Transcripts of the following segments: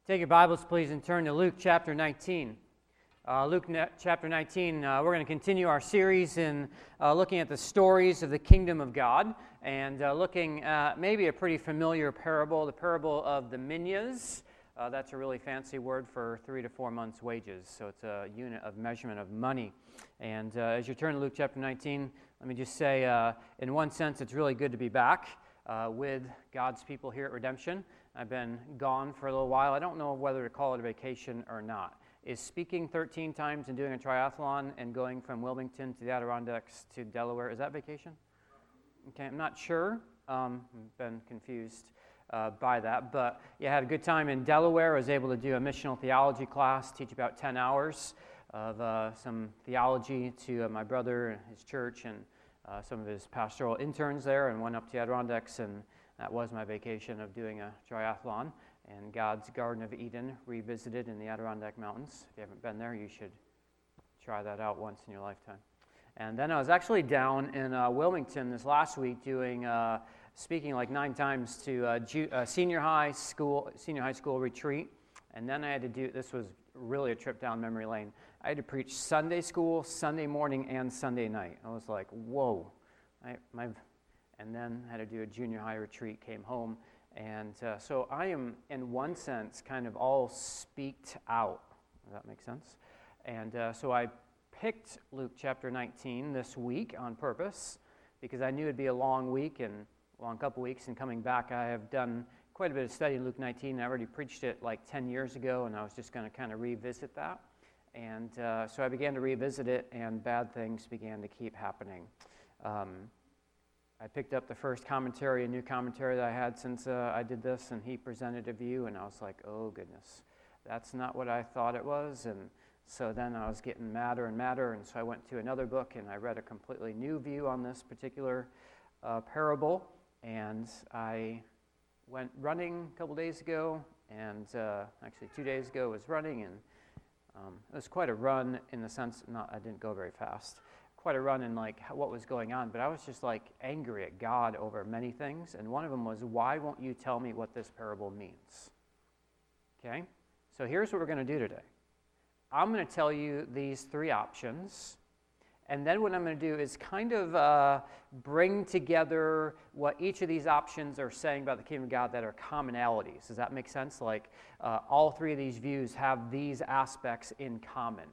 Take your Bibles, please, and turn to Luke chapter 19. Chapter 19, we're going to continue our series in looking at the stories of the kingdom of God and looking at maybe a pretty familiar parable, the parable of the minas. That's a really fancy word for 3 to 4 months' wages, so it's a unit of measurement of money. And as you turn to Luke chapter 19, let me just say, in one sense, it's really good to be back with God's people here at Redemption. I've been gone for a little while. I don't know whether to call it a vacation or not. Is speaking 13 times and doing a triathlon and going from Wilmington to the Adirondacks to Delaware, is that vacation? Okay, I'm not sure. I've been confused by that. But yeah, I had a good time in Delaware. I was able to do a missional theology class, teach about 10 hours of some theology to my brother and his church and some of his pastoral interns there, and went up to the Adirondacks, and that was my vacation of doing a triathlon and God's Garden of Eden revisited in the Adirondack Mountains. If you haven't been there, you should try that out once in your lifetime. And then I was actually down in Wilmington this last week doing speaking like 9 times to a senior high school retreat. And then I had to do, this was really a trip down memory lane. I had to preach Sunday school, Sunday morning, and Sunday night. I was like, whoa. And then I had to do a junior high retreat, came home. And so I am, in one sense, kind of all speaked out. Does that make sense? And so I picked Luke chapter 19 this week on purpose because I knew it'd be a long week and a long couple weeks. And coming back, I have done quite a bit of study in Luke 19. I already preached it like 10 years ago, and I was just going to kind of revisit that. And so I began to revisit it, and bad things began to keep happening. I picked up the first commentary, a new commentary that I had since I did this, and he presented a view, and I was like, oh, goodness, that's not what I thought it was. And so then I was getting madder and madder, and so I went to another book, and I read a completely new view on this particular parable, and I went running a couple days ago, and actually 2 days ago was running, and it was quite a run in the sense, I didn't go very fast, quite a run in like what was going on, but I was just like angry at God over many things, and one of them was, why won't you tell me what this parable means? Okay, so here's what we're going to do today. I'm going to tell you these 3 options, and then what I'm going to do is kind of bring together what each of these options are saying about the kingdom of God that are commonalities. Does that make sense? Like all 3 of these views have these aspects in common.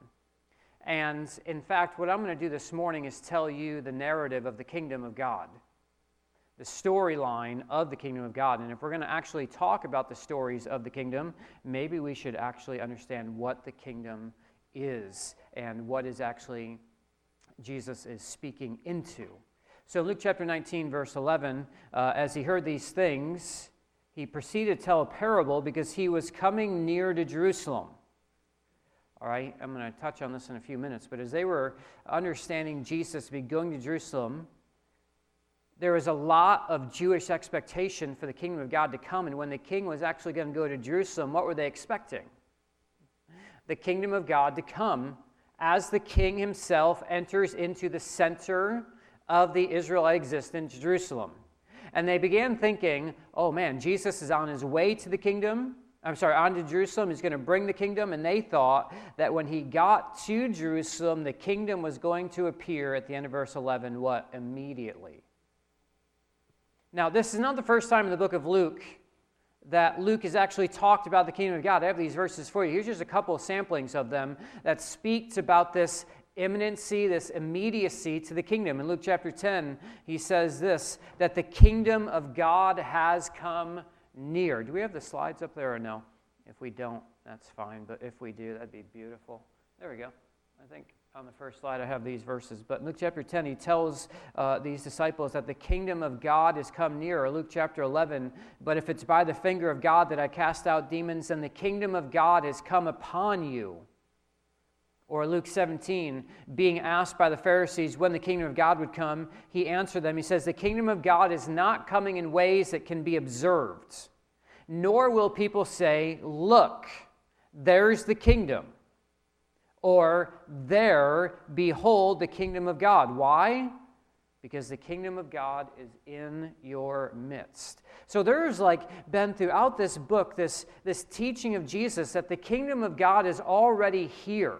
And in fact, what I'm going to do this morning is tell you the narrative of the kingdom of God, the storyline of the kingdom of God. And if we're going to actually talk about the stories of the kingdom, maybe we should actually understand what the kingdom is and what is actually Jesus is speaking into. So Luke chapter 19, verse 11, as he heard these things, he proceeded to tell a parable because he was coming near to Jerusalem. All right, I'm going to touch on this in a few minutes, but as they were understanding Jesus to be going to Jerusalem, there was a lot of Jewish expectation for the kingdom of God to come, and when the king was actually going to go to Jerusalem, what were they expecting? The kingdom of God to come as the king himself enters into the center of the Israelite existence, Jerusalem. And they began thinking, oh man, Jesus is on his way to the kingdom, on to Jerusalem, he's going to bring the kingdom, and they thought that when he got to Jerusalem, the kingdom was going to appear at the end of verse 11, what? Immediately. Now, this is not the first time in the book of Luke that Luke has actually talked about the kingdom of God. I have these verses for you. Here's just a couple of samplings of them that speaks about this imminency, this immediacy to the kingdom. In Luke chapter 10, he says this, that the kingdom of God has come near. Do we have the slides up there or no? If we don't, that's fine, but if we do, that'd be beautiful. There we go. I think on the first slide I have these verses, but in Luke chapter 10 he tells these disciples that the kingdom of God has come near. Or Luke chapter 11, but if it's by the finger of God that I cast out demons, then the kingdom of God has come upon you. Or Luke 17, being asked by the Pharisees when the kingdom of God would come, he answered them. He says, the kingdom of God is not coming in ways that can be observed, nor will people say, look, there's the kingdom, or there, behold the kingdom of God. Why? because the kingdom of God is in your midst. So there's been throughout this book this teaching of Jesus that the kingdom of God is already here.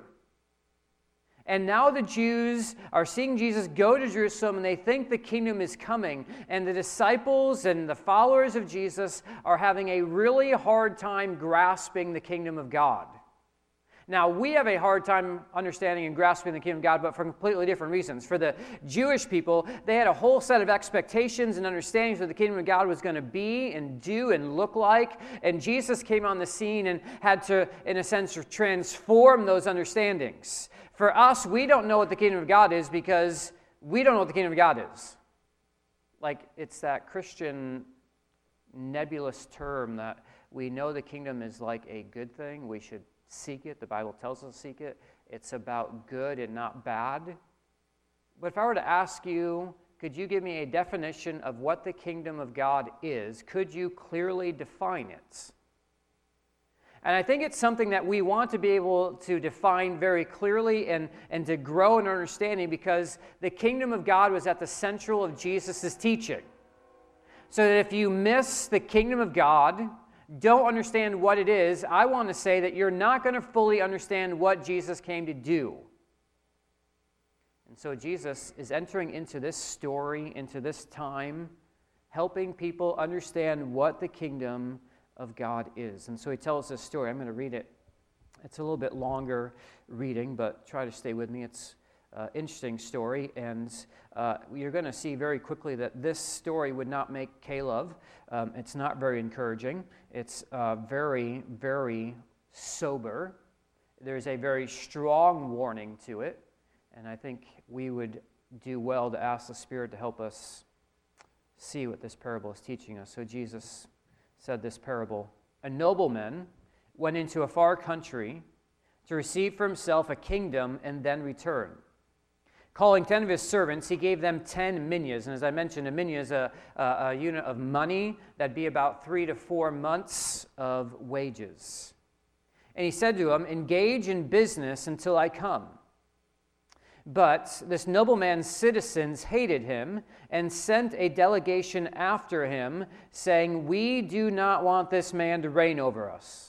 And now the Jews are seeing Jesus go to Jerusalem, and they think the kingdom is coming. And the disciples and the followers of Jesus are having a really hard time grasping the kingdom of God. Now, we have a hard time understanding and grasping the kingdom of God, but for completely different reasons. For the Jewish people, they had a whole set of expectations and understandings of what the kingdom of God was going to be and do and look like. And Jesus came on the scene and had to, in a sense, transform those understandings. For us, we don't know what the kingdom of God is because we don't know what the kingdom of God is. It's that Christian nebulous term that we know the kingdom is like a good thing. We should seek it. The Bible tells us to seek it. It's about good and not bad. But if I were to ask you, could you give me a definition of what the kingdom of God is? Could you clearly define it? And I think it's something that we want to be able to define very clearly and to grow in understanding, because the kingdom of God was at the central of Jesus' teaching. So that if you miss the kingdom of God, don't understand what it is, I want to say that you're not going to fully understand what Jesus came to do. And so Jesus is entering into this story, into this time, helping people understand what the kingdom of God is. And so he tells this story. I'm going to read it. It's a little bit longer reading, but try to stay with me. It's an interesting story, and you're going to see very quickly that this story would not make Caleb. It's not very encouraging. It's very, very sober. There's a very strong warning to it, and I think we would do well to ask the Spirit to help us see what this parable is teaching us. So Jesus said this parable. A nobleman went into a far country to receive for himself a kingdom and then return. Calling 10 of his servants, he gave them 10 minas. And as I mentioned, a mina is a unit of money. That'd be about 3 to 4 months of wages. And he said to them, engage in business until I come. But this nobleman's citizens hated him and sent a delegation after him, saying, we do not want this man to reign over us.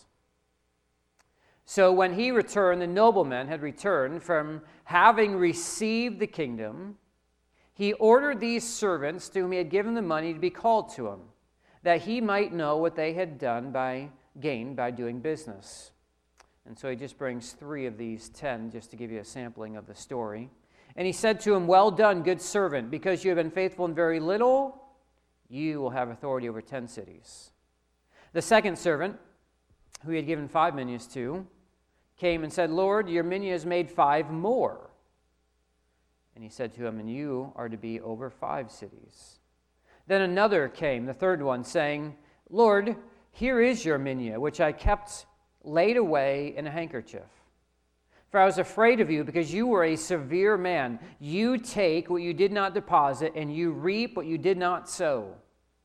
So when he returned, the nobleman had returned from having received the kingdom. He ordered these servants to whom he had given the money to be called to him, that he might know what they had gained by doing business. And so he just brings 3 of these 10 just to give you a sampling of the story. And he said to him, well done, good servant, because you have been faithful in very little, you will have authority over 10 cities. The second servant, who he had given 5 minas to, came and said, Lord, your mina has made 5 more. And he said to him, and you are to be over 5 cities. Then another came, the third one, saying, Lord, here is your mina, which I kept laid away in a handkerchief. For I was afraid of you, because you were a severe man. You take what you did not deposit, and you reap what you did not sow.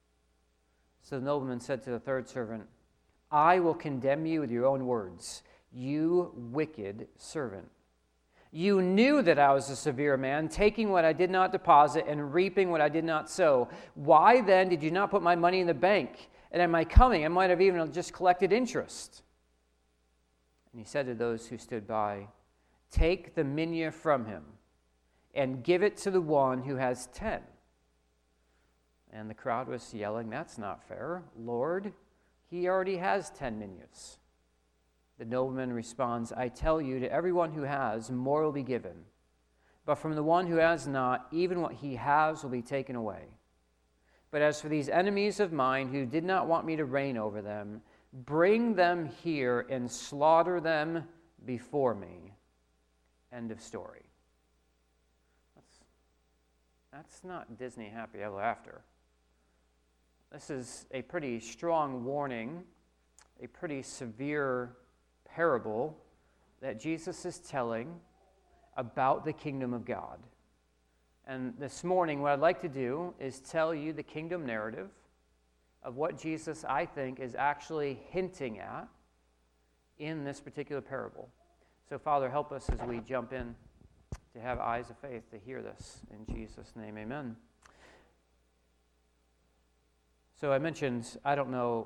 So the nobleman said to the third servant, I will condemn you with your own words, you wicked servant. You knew that I was a severe man, taking what I did not deposit and reaping what I did not sow. Why then did you not put my money in the bank? And at my coming, I might have even just collected interest. And he said to those who stood by, take the mina from him and give it to the one who has 10. And the crowd was yelling, that's not fair. Lord, he already has 10 minas. The nobleman responds, I tell you, to everyone who has, more will be given. But from the one who has not, even what he has will be taken away. But as for these enemies of mine who did not want me to reign over them, bring them here and slaughter them before me. End of story. That's not Disney Happy Ever After. This is a pretty strong warning, a pretty severe parable that Jesus is telling about the kingdom of God. And this morning, what I'd like to do is tell you the kingdom narrative of what Jesus, I think, is actually hinting at in this particular parable. So, Father, help us as we jump in to have eyes of faith to hear this. In Jesus' name, amen. So I mentioned, I don't know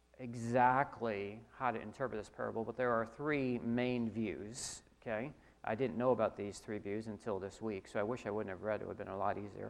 exactly how to interpret this parable, but there are three main views, okay? I didn't know about these three views until this week, so I wish I wouldn't have read it. It would have been a lot easier.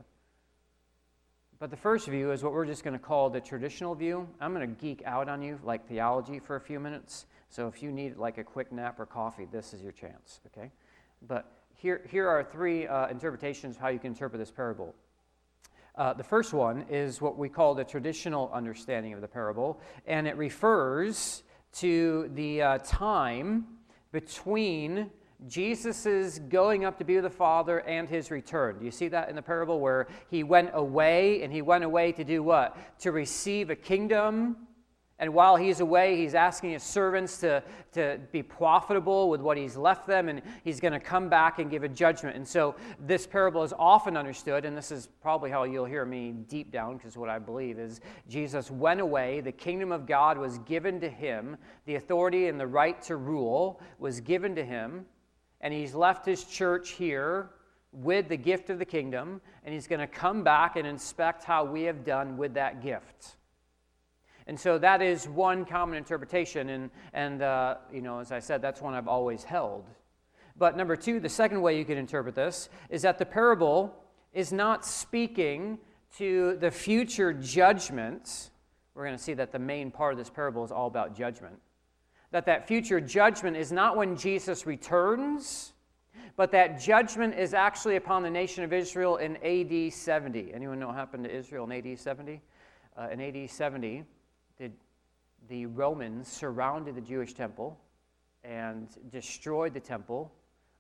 But the first view is what we're just going to call the traditional view. I'm going to geek out on you like theology for a few minutes. So if you need like a quick nap or coffee, this is your chance, okay? But here are three interpretations of how you can interpret this parable. The first one is what we call the traditional understanding of the parable, and it refers to the time between Jesus' going up to be with the Father and his return. Do you see that in the parable where he went away, and he went away to do what? To receive a kingdom. And while he's away, he's asking his servants to be profitable with what he's left them, and he's going to come back and give a judgment. And so this parable is often understood, and this is probably how you'll hear me deep down, because what I believe is Jesus went away, the kingdom of God was given to him, the authority and the right to rule was given to him, and he's left his church here with the gift of the kingdom, and he's going to come back and inspect how we have done with that gift. And so that is one common interpretation, and as I said, that's one I've always held. But number two, the second way you can interpret this is that the parable is not speaking to the future judgment. We're going to see that the main part of this parable is all about judgment. That future judgment is not when Jesus returns, but that judgment is actually upon the nation of Israel in AD 70. Anyone know what happened to Israel in AD 70? In AD 70, the Romans surrounded the Jewish temple and destroyed the temple.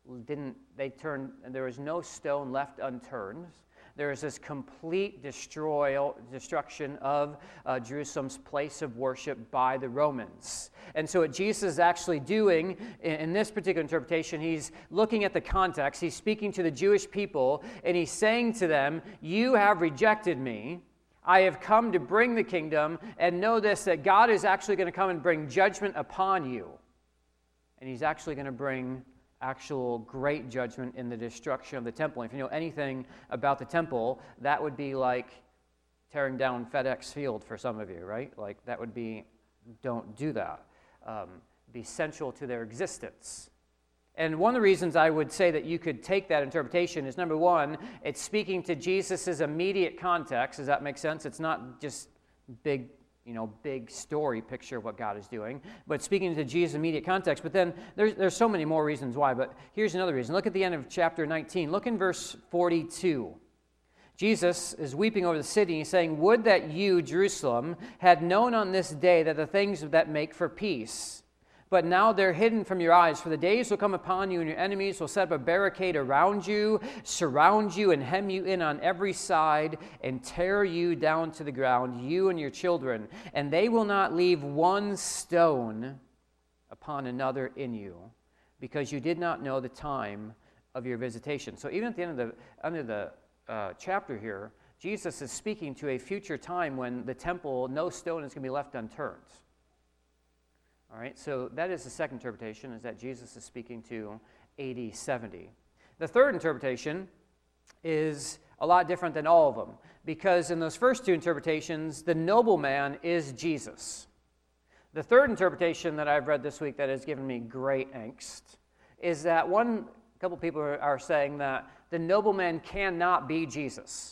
There was no stone left unturned. There is this complete destruction of Jerusalem's place of worship by the Romans. And so what Jesus is actually doing in this particular interpretation, he's looking at the context. He's speaking to the Jewish people, and he's saying to them, you have rejected me. I have come to bring the kingdom, and know this, that God is actually going to come and bring judgment upon you. And he's actually going to bring actual great judgment in the destruction of the temple. And if you know anything about the temple, that would be like tearing down FedEx Field for some of you, right? Like that would be, don't do that. Be central to their existence. And one of the reasons I would say that you could take that interpretation is, number one, it's speaking to Jesus' immediate context. Does that make sense? It's not just big story picture of what God is doing, but speaking to Jesus' immediate context. But then there's so many more reasons why, but here's another reason. Look at the end of chapter 19. Look in verse 42. Jesus is weeping over the city, and he's saying, would that you, Jerusalem, had known on this day that the things that make for peace, but now they're hidden from your eyes. For the days will come upon you, and your enemies will set up a barricade around you, surround you, and hem you in on every side, and tear you down to the ground, you and your children. And they will not leave one stone upon another in you, because you did not know the time of your visitation. So even at the end of the chapter here, Jesus is speaking to a future time when the temple, no stone is going to be left unturned. All right, so that is the second interpretation, is that Jesus is speaking to AD 70. The third interpretation is a lot different than all of them, because in those first two interpretations, the nobleman is Jesus. The third interpretation that I've read this week that has given me great angst is that a couple people are saying that the nobleman cannot be Jesus.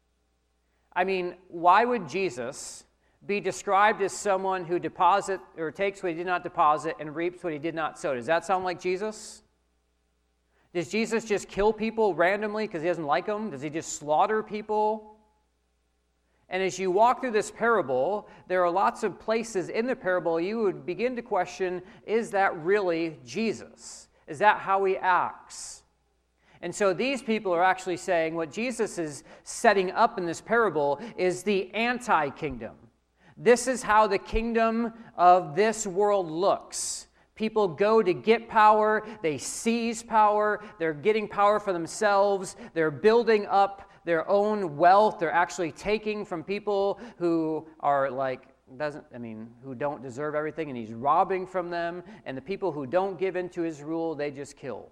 I mean, why would Jesus be described as someone who deposits or takes what he did not deposit and reaps what he did not sow? Does that sound like Jesus? Does Jesus just kill people randomly because he doesn't like them? Does he just slaughter people? And as you walk through this parable, there are lots of places in the parable you would begin to question, is that really Jesus? Is that how he acts? And so these people are actually saying what Jesus is setting up in this parable is the anti-kingdom. This is how the kingdom of this world looks. People go to get power, they seize power, they're getting power for themselves, they're building up their own wealth, they're actually taking from people who are who don't deserve everything, and he's robbing from them, and the people who don't give into his rule, they just kill.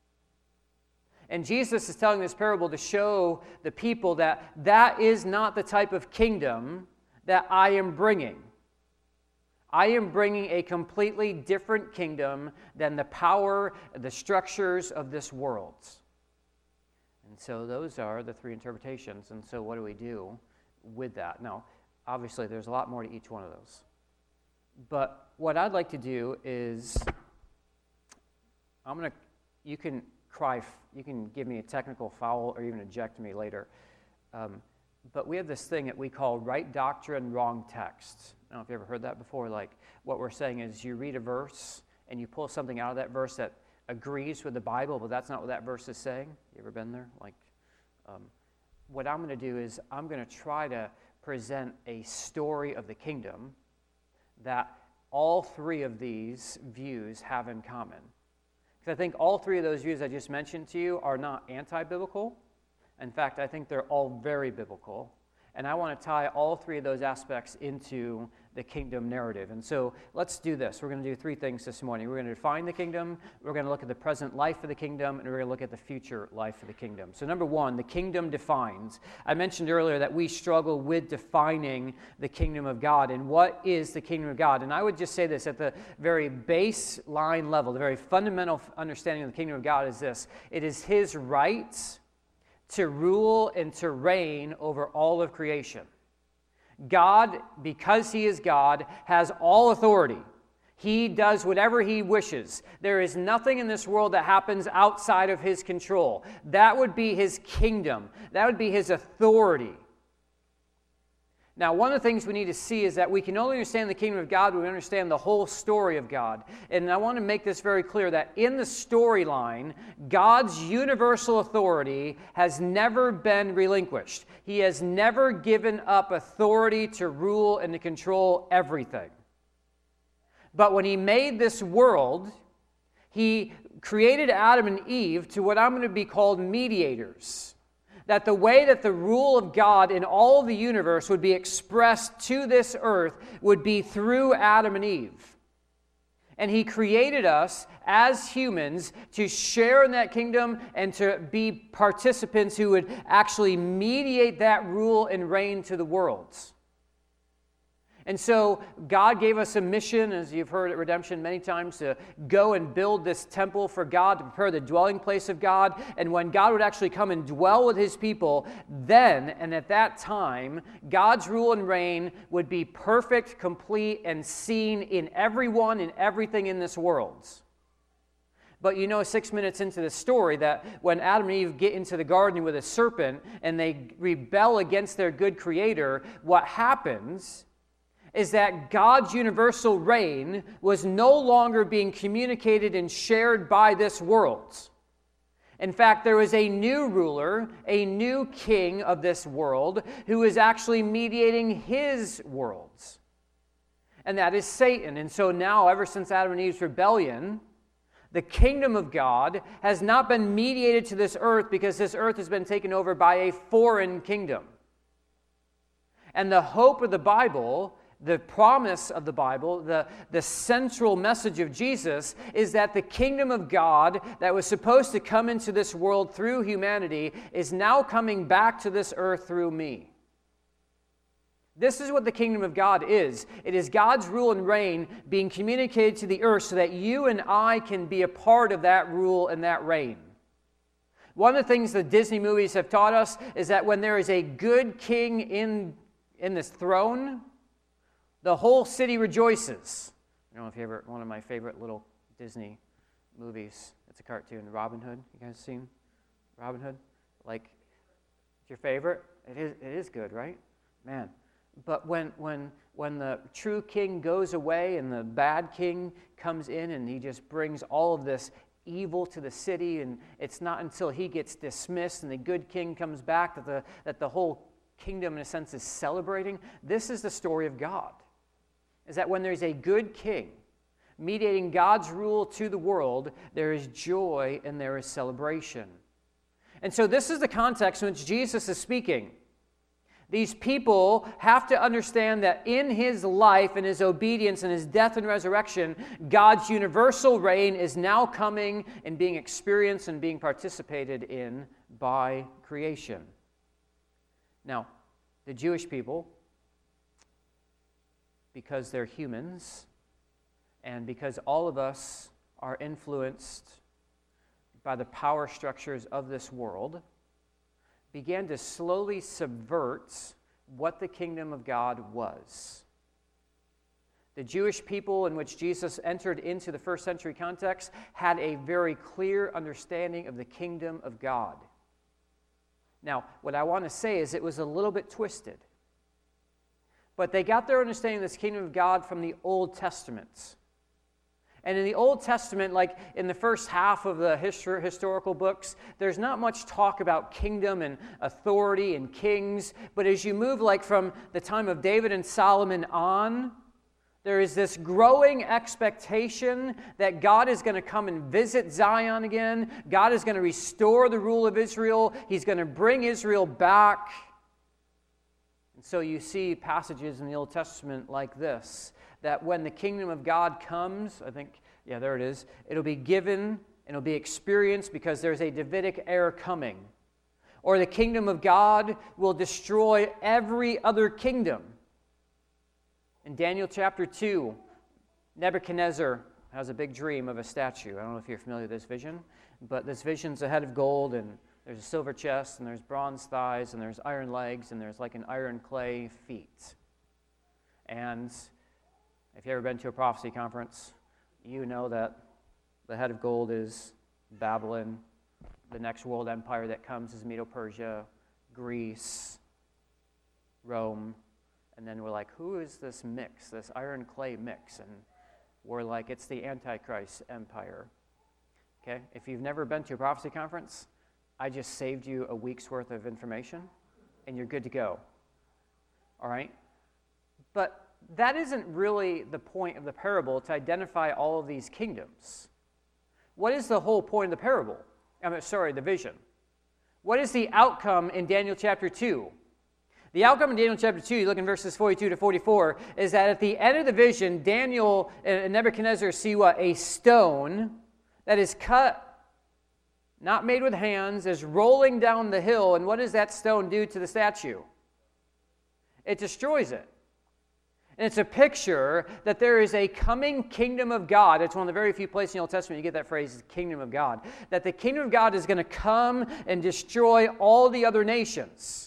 And Jesus is telling this parable to show the people that is not the type of kingdom that I am bringing. I am bringing a completely different kingdom than the power, the structures of this world. And so those are the three interpretations. And so what do we do with that? Now, obviously, there's a lot more to each one of those. But what I'd like to do is, you can give me a technical foul or even eject me later. But we have this thing that we call right doctrine, wrong text. I don't know if you ever heard that before. Like, what we're saying is you read a verse and you pull something out of that verse that agrees with the Bible, but that's not what that verse is saying. You ever been there? Like, what I'm going to do is I'm going to try to present a story of the kingdom that all three of these views have in common. Because I think all three of those views I just mentioned to you are not anti-biblical. In fact, I think they're all very biblical. And I want to tie all three of those aspects into the kingdom narrative. And so let's do this. We're going to do three things this morning. We're going to define the kingdom, we're going to look at the present life of the kingdom, and we're going to look at the future life of the kingdom. So number one, the kingdom defines. I mentioned earlier that we struggle with defining the kingdom of God. And what is the kingdom of God? And I would just say this at the very baseline level, the very fundamental understanding of the kingdom of God is this. It is His right to rule and to reign over all of creation. God, because He is God, has all authority. He does whatever He wishes. There is nothing in this world that happens outside of His control. That would be His kingdom. That would be His authority. Now, one of the things we need to see is that we can only understand the kingdom of God when we understand the whole story of God. And I want to make this very clear that in the storyline, God's universal authority has never been relinquished. He has never given up authority to rule and to control everything. But when He made this world, He created Adam and Eve to what I'm going to be called mediators. That the way that the rule of God in all of the universe would be expressed to this earth would be through Adam and Eve. And He created us as humans to share in that kingdom and to be participants who would actually mediate that rule and reign to the worlds. And so God gave us a mission, as you've heard at Redemption many times, to go and build this temple for God, to prepare the dwelling place of God. And when God would actually come and dwell with His people, then and at that time, God's rule and reign would be perfect, complete, and seen in everyone and everything in this world. But 6 minutes into the story that when Adam and Eve get into the garden with a serpent and they rebel against their good Creator, what happens is that God's universal reign was no longer being communicated and shared by this world. In fact, there was a new ruler, a new king of this world, who is actually mediating his worlds. And that is Satan. And so now, ever since Adam and Eve's rebellion, the kingdom of God has not been mediated to this earth because this earth has been taken over by a foreign kingdom. And the hope of the Bible, the promise of the Bible, the central message of Jesus is that the kingdom of God that was supposed to come into this world through humanity is now coming back to this earth through me. This is what the kingdom of God is. It is God's rule and reign being communicated to the earth so that you and I can be a part of that rule and that reign. One of the things the Disney movies have taught us is that when there is a good king in this throne, the whole city rejoices. I don't know if you ever, one of my favorite little Disney movies, it's a cartoon, Robin Hood. You guys seen Robin Hood? Like, it's your favorite? It is good, right? Man. But when the true king goes away and the bad king comes in and he just brings all of this evil to the city, and it's not until he gets dismissed and the good king comes back that the whole kingdom, in a sense, is celebrating. This is the story of God. Is that when there's a good king mediating God's rule to the world, there is joy and there is celebration. And so this is the context in which Jesus is speaking. These people have to understand that in His life and His obedience and His death and resurrection, God's universal reign is now coming and being experienced and being participated in by creation. Now, the Jewish people because they're humans and because all of us are influenced by the power structures of this world, began to slowly subvert what the kingdom of God was. The Jewish people in which Jesus entered into the first century context had a very clear understanding of the kingdom of God. Now, what I want to say is it was a little bit twisted. But they got their understanding of this kingdom of God from the Old Testament. And in the Old Testament, like in the first half of the historical books, there's not much talk about kingdom and authority and kings. But as you move like from the time of David and Solomon on, there is this growing expectation that God is going to come and visit Zion again. God is going to restore the rule of Israel. He's going to bring Israel back. And so you see passages in the Old Testament like this, that when the kingdom of God comes, I think, yeah, there it is, it'll be given and it'll be experienced because there's a Davidic heir coming. Or the kingdom of God will destroy every other kingdom. In Daniel chapter 2, Nebuchadnezzar has a big dream of a statue. I don't know if you're familiar with this vision, but this vision's a head of gold, and there's a silver chest, and there's bronze thighs, and there's iron legs, and there's like an iron clay feet. And if you've ever been to a prophecy conference, you know that the head of gold is Babylon. The next world empire that comes is Medo-Persia, Greece, Rome. And then we're like, who is this mix, this iron clay mix? And we're like, it's the Antichrist empire. Okay? If you've never been to a prophecy conference, I just saved you a week's worth of information, and you're good to go. All right? But that isn't really the point of the parable, to identify all of these kingdoms. What is the whole point of the parable? The vision. What is the outcome in Daniel chapter 2? The outcome in Daniel chapter 2, you look in verses 42 to 44, is that at the end of the vision, Daniel and Nebuchadnezzar see what? A stone that is cut, not made with hands, is rolling down the hill. And what does that stone do to the statue? It destroys it. And it's a picture that there is a coming kingdom of God. It's one of the very few places in the Old Testament you get that phrase, kingdom of God. That the kingdom of God is going to come and destroy all the other nations.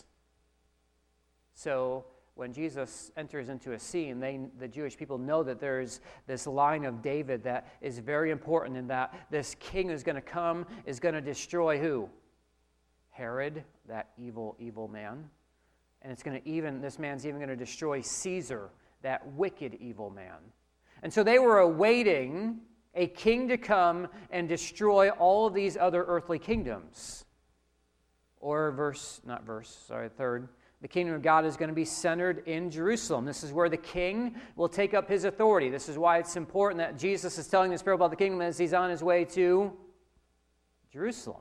So when Jesus enters into a scene, the Jewish people know that there's this line of David that is very important, in that this king is going to come, is going to destroy who? Herod, that evil, evil man. And this man's even going to destroy Caesar, that wicked, evil man. And so they were awaiting a king to come and destroy all of these other earthly kingdoms. Or third, the kingdom of God is going to be centered in Jerusalem. This is where the king will take up his authority. This is why it's important that Jesus is telling this parable about the kingdom as he's on his way to Jerusalem.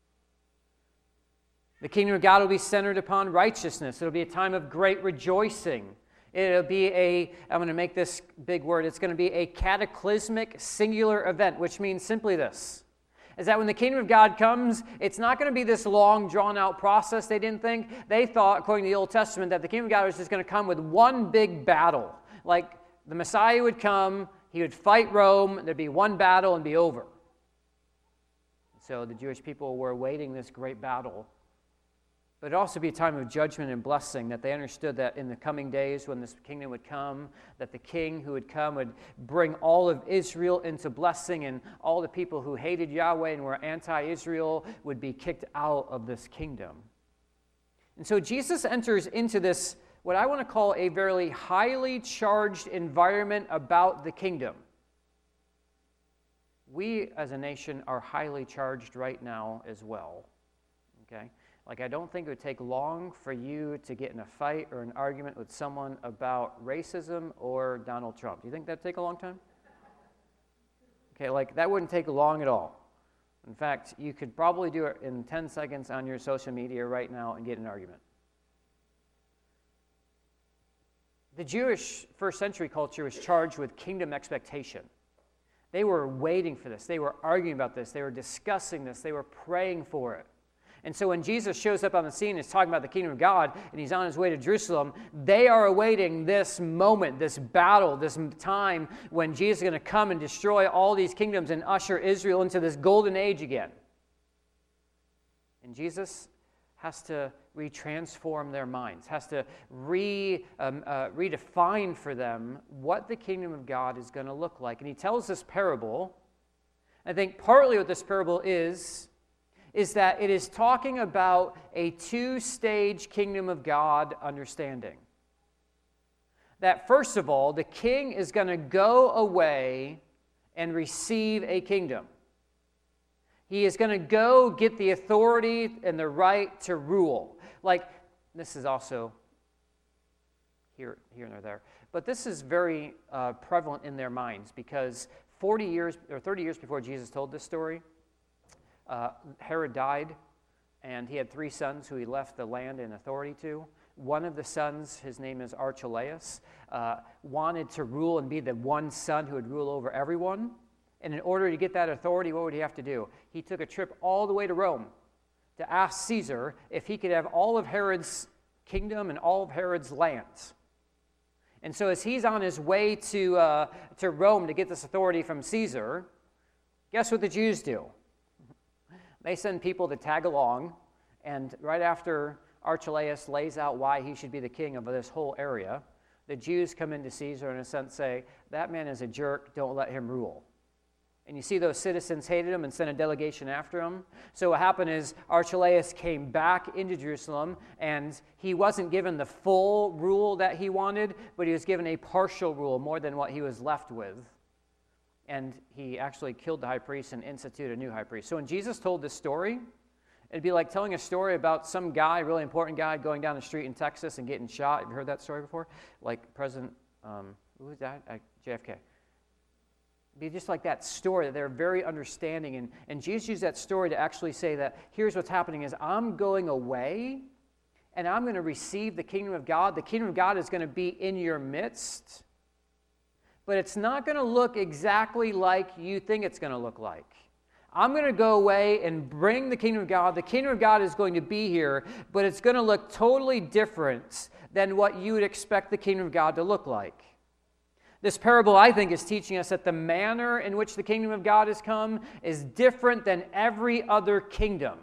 The kingdom of God will be centered upon righteousness. It'll be a time of great rejoicing. It'll be I'm going to make this big word, it's going to be a cataclysmic singular event, which means simply this, is that when the kingdom of God comes, it's not going to be this long, drawn-out process, they didn't think. They thought, according to the Old Testament, that the kingdom of God was just going to come with one big battle. Like the Messiah would come, he would fight Rome, there'd be one battle and be over. So the Jewish people were awaiting this great battle. But it'd also be a time of judgment and blessing, that they understood that in the coming days when this kingdom would come, that the king who would come would bring all of Israel into blessing, and all the people who hated Yahweh and were anti-Israel would be kicked out of this kingdom. And so Jesus enters into this, what I want to call a very highly charged environment about the kingdom. We as a nation are highly charged right now as well. Okay? Like, I don't think it would take long for you to get in a fight or an argument with someone about racism or Donald Trump. Do you think that'd take a long time? Okay, like, that wouldn't take long at all. In fact, you could probably do it in 10 seconds on your social media right now and get an argument. The Jewish first century culture was charged with kingdom expectation. They were waiting for this. They were arguing about this. They were discussing this. They were praying for it. And so when Jesus shows up on the scene, is talking about the kingdom of God, and he's on his way to Jerusalem, they are awaiting this moment, this battle, this time when Jesus is going to come and destroy all these kingdoms and usher Israel into this golden age again. And Jesus has to retransform their minds, has to redefine for them what the kingdom of God is going to look like. And he tells this parable. I think partly what this parable is that it is talking about a two-stage kingdom of God understanding. That first of all, the king is going to go away and receive a kingdom. He is going to go get the authority and the right to rule. Like, this is also here and there. But this is very prevalent in their minds because 40 years or 30 years before Jesus told this story, Herod died, and he had 3 sons who he left the land and authority to. One of the sons, his name is Archelaus, wanted to rule and be the one son who would rule over everyone. And in order to get that authority, what would he have to do? He took a trip all the way to Rome to ask Caesar if he could have all of Herod's kingdom and all of Herod's lands. And so as he's on his way to Rome to get this authority from Caesar, guess what the Jews do? They send people to tag along, and right after Archelaus lays out why he should be the king of this whole area, the Jews come into Caesar and in a sense say, that man is a jerk, don't let him rule. And you see those citizens hated him and sent a delegation after him. So what happened is Archelaus came back into Jerusalem, and he wasn't given the full rule that he wanted, but he was given a partial rule, more than what he was left with. And he actually killed the high priest and instituted a new high priest. So when Jesus told this story, it'd be like telling a story about some guy, really important guy, going down the street in Texas and getting shot. Have you heard that story before? Like President, who was that? JFK. It'd be just like that story that they're very understanding. And Jesus used that story to actually say that here's what's happening is I'm going away and I'm going to receive the kingdom of God. The kingdom of God is going to be in your midst. But it's not going to look exactly like you think it's going to look like. I'm going to go away and bring the kingdom of God. The kingdom of God is going to be here, but it's going to look totally different than what you would expect the kingdom of God to look like. This parable, I think, is teaching us that the manner in which the kingdom of God has come is different than every other kingdom.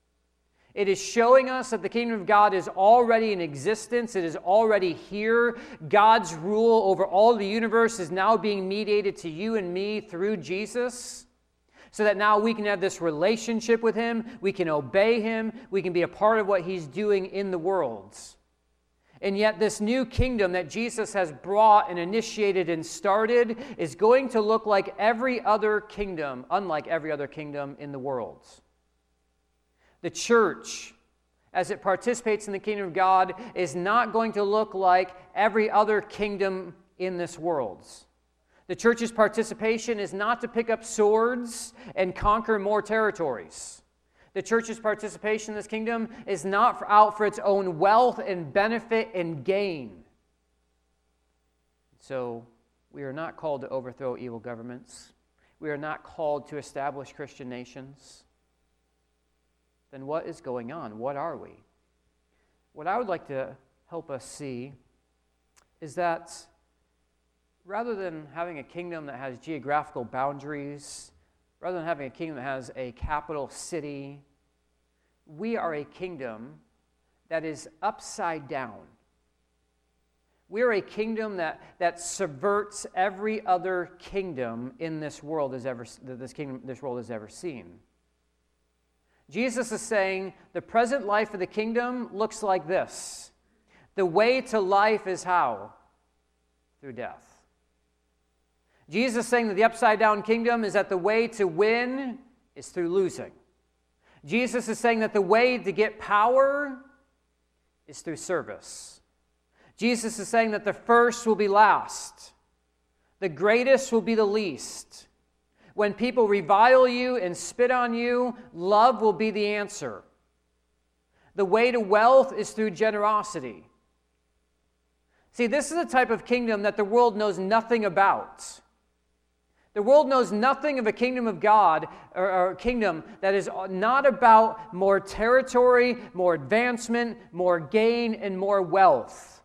It is showing us that the kingdom of God is already in existence. It is already here. God's rule over all the universe is now being mediated to you and me through Jesus, so that now we can have this relationship with Him. We can obey Him. We can be a part of what He's doing in the world. And yet this new kingdom that Jesus has brought and initiated and started is going to look like every other kingdom, unlike every other kingdom in the world. The church, as it participates in the kingdom of God, is not going to look like every other kingdom in this world. The church's participation is not to pick up swords and conquer more territories. The church's participation in this kingdom is not out for its own wealth and benefit and gain. So we are not called to overthrow evil governments. We are not called to establish Christian nations. Then what is going on? What are we? What I would like to help us see is that rather than having a kingdom that has geographical boundaries, rather than having a kingdom that has a capital city, we are a kingdom that is upside down. We are a kingdom that subverts every other kingdom in this world this world has ever seen. Jesus is saying the present life of the kingdom looks like this. The way to life is how? Through death. Jesus is saying that the upside-down kingdom is that the way to win is through losing. Jesus is saying that the way to get power is through service. Jesus is saying that the first will be last. The greatest will be the least. When people revile you and spit on you, love will be the answer. The way to wealth is through generosity. See, this is a type of kingdom that the world knows nothing about. The world knows nothing of a kingdom of God or a kingdom that is not about more territory, more advancement, more gain, and more wealth.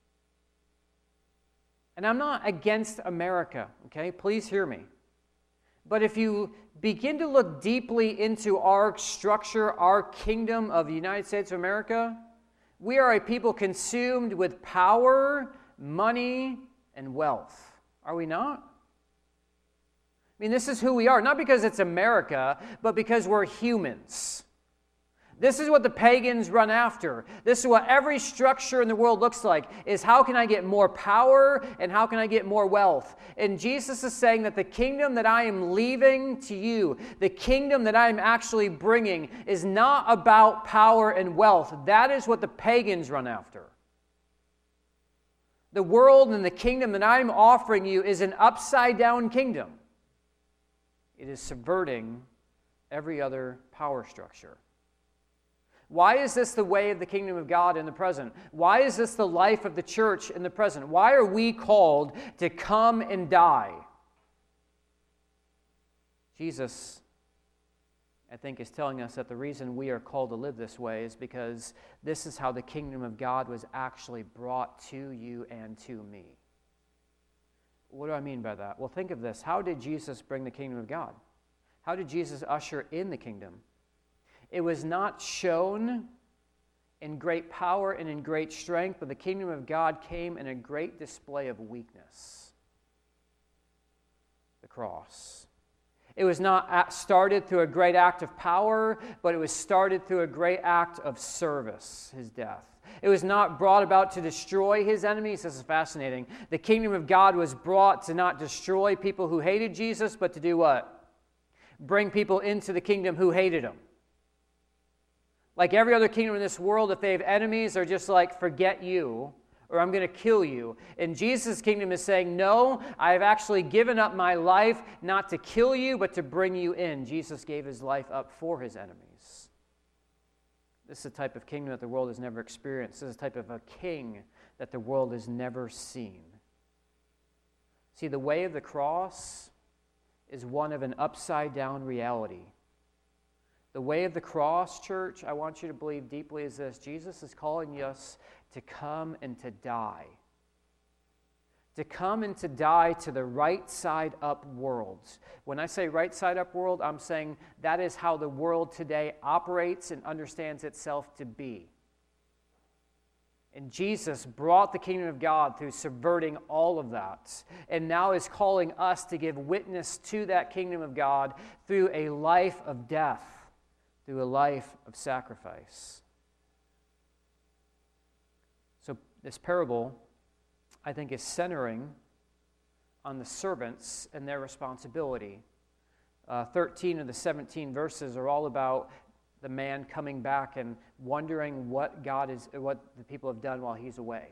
And I'm not against America, okay? Please hear me. But if you begin to look deeply into our structure, our kingdom of the United States of America, we are a people consumed with power, money, and wealth. Are we not? I mean, this is who we are, not because it's America, but because we're humans. This is what the pagans run after. This is what every structure in the world looks like, is how can I get more power and how can I get more wealth? And Jesus is saying that the kingdom that I am leaving to you, the kingdom that I am actually bringing, is not about power and wealth. That is what the pagans run after. The world and the kingdom that I'm offering you is an upside-down kingdom. It is subverting every other power structure. Why is this the way of the kingdom of God in the present? Why is this the life of the church in the present? Why are we called to come and die? Jesus, I think, is telling us that the reason we are called to live this way is because this is how the kingdom of God was actually brought to you and to me. What do I mean by that? Well, think of this. How did Jesus bring the kingdom of God? How did Jesus usher in the kingdom? It was not shown in great power and in great strength, but the kingdom of God came in a great display of weakness. The cross. It was not started through a great act of power, but it was started through a great act of service, his death. It was not brought about to destroy his enemies. This is fascinating. The kingdom of God was brought to not destroy people who hated Jesus, but to do what? Bring people into the kingdom who hated him. Like every other kingdom in this world, if they have enemies, they're just like, forget you, or I'm going to kill you. And Jesus' kingdom is saying, no, I have actually given up my life not to kill you, but to bring you in. Jesus gave his life up for his enemies. This is a type of kingdom that the world has never experienced. This is a type of a king that the world has never seen. See, the way of the cross is one of an upside-down reality. The way of the cross, church, I want you to believe deeply is this. Jesus is calling us to come and to die. To come and to die to the right side up world. When I say right side up world, I'm saying that is how the world today operates and understands itself to be. And Jesus brought the kingdom of God through subverting all of that, and now is calling us to give witness to that kingdom of God through a life of death, through a life of sacrifice. So this parable, I think, is centering on the servants and their responsibility. 13 of the 17 verses are all about the man coming back and wondering what the people have done while he's away.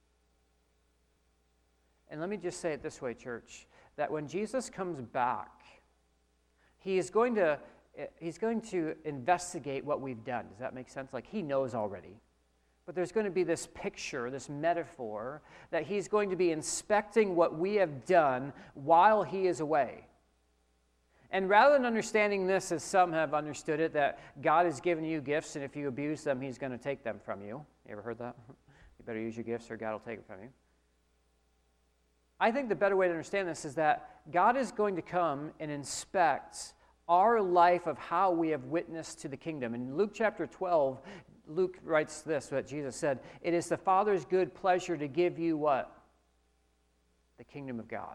And let me just say it this way, church, that when Jesus comes back, he's going to investigate what we've done. Does that make sense? Like, he knows already. But there's going to be this picture, this metaphor, that he's going to be inspecting what we have done while he is away. And rather than understanding this as some have understood it, that God has given you gifts, and if you abuse them, he's going to take them from you. You ever heard that? You better use your gifts or God will take them from you. I think the better way to understand this is that God is going to come and inspect our life of how we have witnessed to the kingdom. In Luke chapter 12, Luke writes this, what Jesus said, "It is the Father's good pleasure to give you" what? The kingdom of God.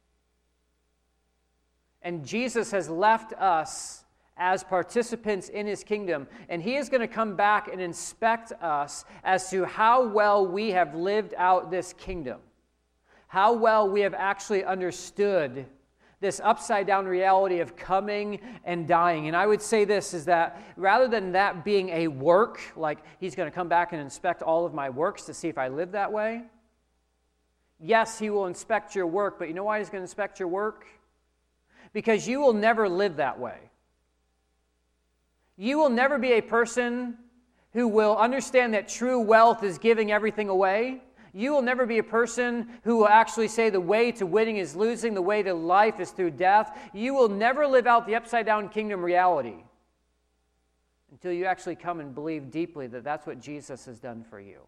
And Jesus has left us as participants in his kingdom, and he is going to come back and inspect us as to how well we have lived out this kingdom, how well we have actually understood this upside-down reality of coming and dying. And I would say this, is that rather than that being a work, like he's going to come back and inspect all of my works to see if I live that way, yes, he will inspect your work, but you know why he's going to inspect your work? Because you will never live that way. You will never be a person who will understand that true wealth is giving everything away. You will never be a person who will actually say the way to winning is losing, the way to life is through death. You will never live out the upside-down kingdom reality until you actually come and believe deeply that that's what Jesus has done for you.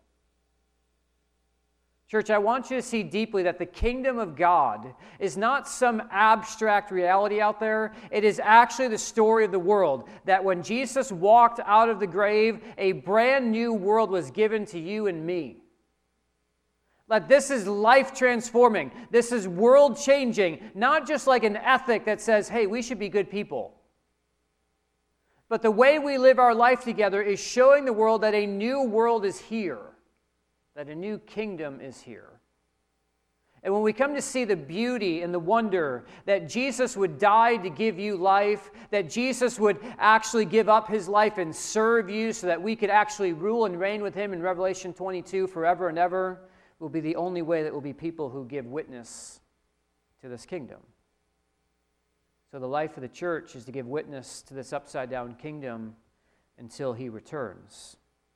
Church, I want you to see deeply that the kingdom of God is not some abstract reality out there. It is actually the story of the world, that when Jesus walked out of the grave, a brand new world was given to you and me. Like, this is life transforming. This is world changing, not just like an ethic that says, hey, we should be good people. But the way we live our life together is showing the world that a new world is here, that a new kingdom is here. And when we come to see the beauty and the wonder that Jesus would die to give you life, that Jesus would actually give up his life and serve you so that we could actually rule and reign with him in Revelation 22 forever and ever, will be the only way that will be people who give witness to this kingdom. So the life of the church is to give witness to this upside-down kingdom until he returns.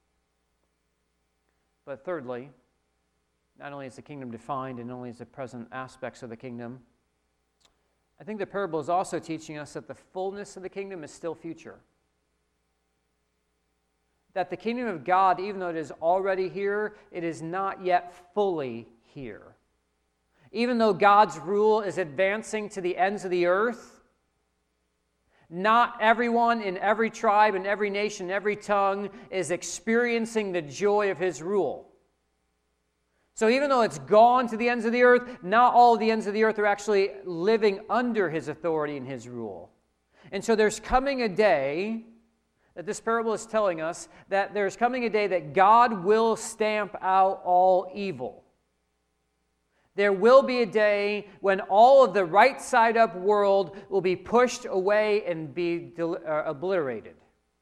But thirdly, not only is the kingdom defined and only is the present aspects of the kingdom, I think the parable is also teaching us that the fullness of the kingdom is still future. That the kingdom of God, even though it is already here, it is not yet fully here. Even though God's rule is advancing to the ends of the earth, not everyone in every tribe and every nation, every tongue is experiencing the joy of his rule. So even though it's gone to the ends of the earth, not all of the ends of the earth are actually living under his authority and his rule. And so there's coming a day that this parable is telling us that there's coming a day that God will stamp out all evil. There will be a day when all of the right side up world will be pushed away and be obliterated.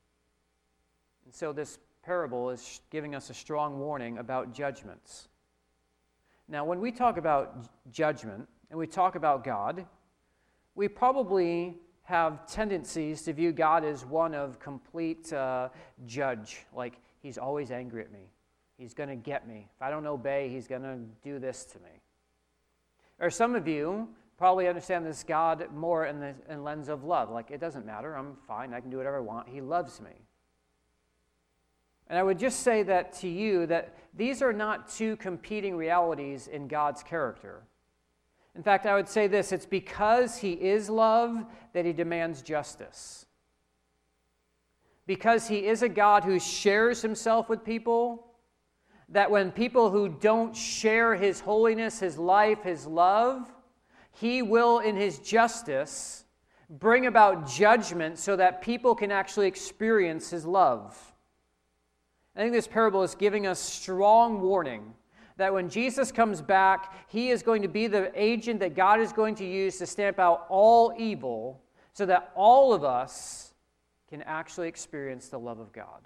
And so this parable is giving us a strong warning about judgments. Now, when we talk about judgment and we talk about God, we probably have tendencies to view God as one of complete judge, like he's always angry at me. He's going to get me. If I don't obey, he's going to do this to me. Or some of you probably understand this God more in the lens of love. Like, it doesn't matter. I'm fine. I can do whatever I want. He loves me. And I would just say that to you, that these are not two competing realities in God's character. In fact, I would say this. It's because he is love that he demands justice. Because he is a God who shares himself with people, that when people who don't share his holiness, his life, his love, he will, in his justice, bring about judgment so that people can actually experience his love. I think this parable is giving us strong warning that when Jesus comes back, he is going to be the agent that God is going to use to stamp out all evil so that all of us can actually experience the love of God.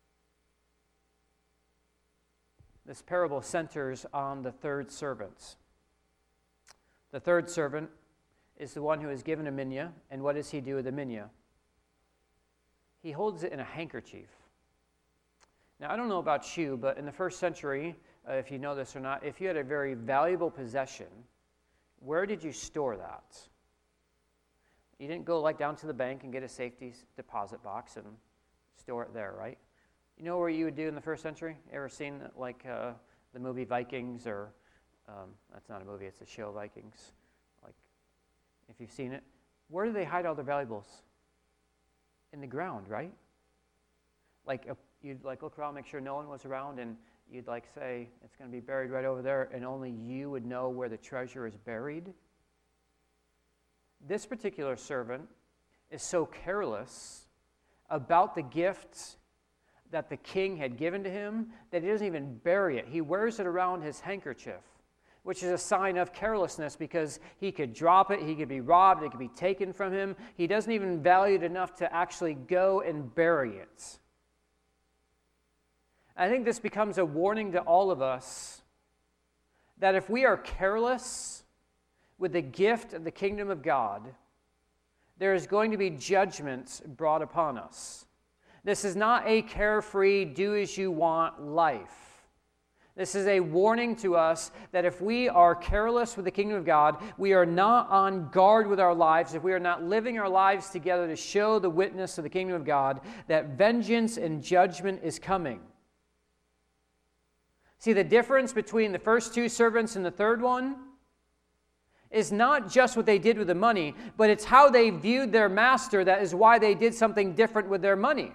This parable centers on the third servant. The third servant is the one who is given a minya, and what does he do with the minya? He holds it in a handkerchief. Now, I don't know about you, but in the first century, if you know this or not, if you had a very valuable possession, where did you store that? You didn't go like down to the bank and get a safety deposit box and store it there, right? You know where you would do in the first century? Ever seen like the movie Vikings, or that's not a movie, it's a show, Vikings. Like, if you've seen it, where do they hide all their valuables? In the ground, right? Like you'd like look around, make sure no one was around, and you'd like say it's going to be buried right over there, and only you would know where the treasure is buried. This particular servant is so careless about the gifts that the king had given to him that he doesn't even bury it. He wears it around his handkerchief, which is a sign of carelessness because he could drop it, he could be robbed, it could be taken from him. He doesn't even value it enough to actually go and bury it. I think this becomes a warning to all of us that if we are careless with the gift of the kingdom of God, there is going to be judgments brought upon us. This is not a carefree, do-as-you-want life. This is a warning to us that if we are careless with the kingdom of God, we are not on guard with our lives, if we are not living our lives together to show the witness of the kingdom of God, that vengeance and judgment is coming. See, the difference between the first two servants and the third one is not just what they did with the money, but it's how they viewed their master that is why they did something different with their money.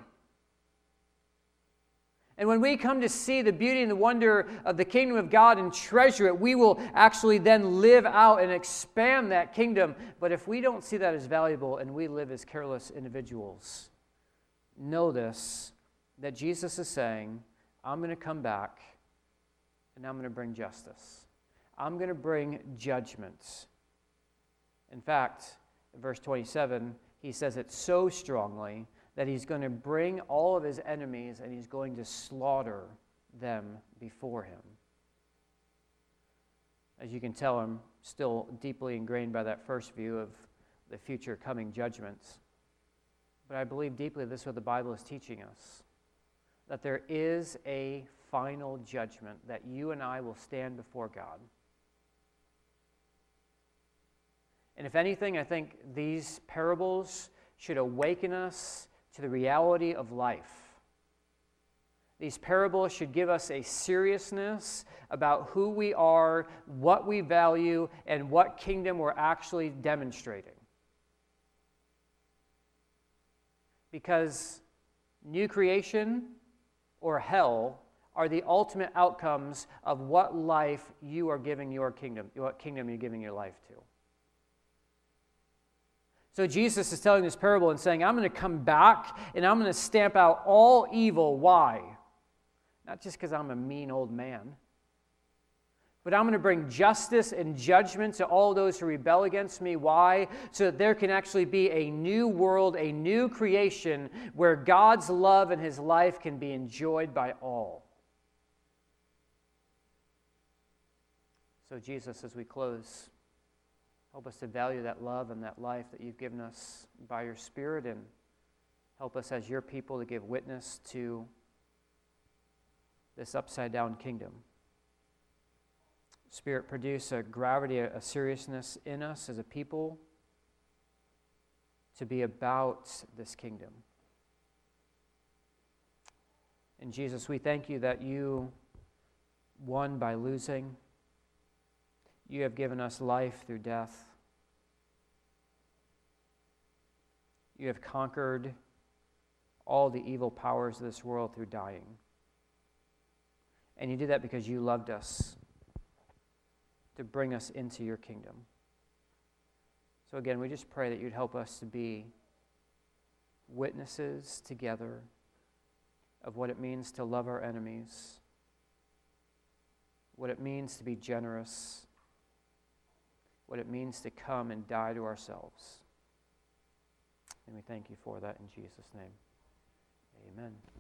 And when we come to see the beauty and the wonder of the kingdom of God and treasure it, we will actually then live out and expand that kingdom. But if we don't see that as valuable and we live as careless individuals, know this, that Jesus is saying, I'm going to come back and I'm going to bring justice. I'm going to bring judgment. In fact, in verse 27, he says it so strongly that he's going to bring all of his enemies and he's going to slaughter them before him. As you can tell, I'm still deeply ingrained by that first view of the future coming judgments. But I believe deeply this is what the Bible is teaching us, that there is a final judgment, that you and I will stand before God. And if anything, I think these parables should awaken us to the reality of life. These parables should give us a seriousness about who we are, what we value, and what kingdom we're actually demonstrating. Because new creation or hell are the ultimate outcomes of what life you are giving your kingdom, what kingdom you're giving your life to. So Jesus is telling this parable and saying, I'm going to come back and I'm going to stamp out all evil. Why? Not just because I'm a mean old man, but I'm going to bring justice and judgment to all those who rebel against me. Why? So that there can actually be a new world, a new creation where God's love and his life can be enjoyed by all. So Jesus, as we close, help us to value that love and that life that you've given us by your Spirit, and help us as your people to give witness to this upside-down kingdom. Spirit, produce a gravity, a seriousness in us as a people to be about this kingdom. And Jesus, we thank you that you won by losing. You have given us life through death. You have conquered all the evil powers of this world through dying. And you did that because you loved us to bring us into your kingdom. So again, we just pray that you'd help us to be witnesses together of what it means to love our enemies, what it means to be generous, what it means to come and die to ourselves. And we thank you for that in Jesus' name. Amen.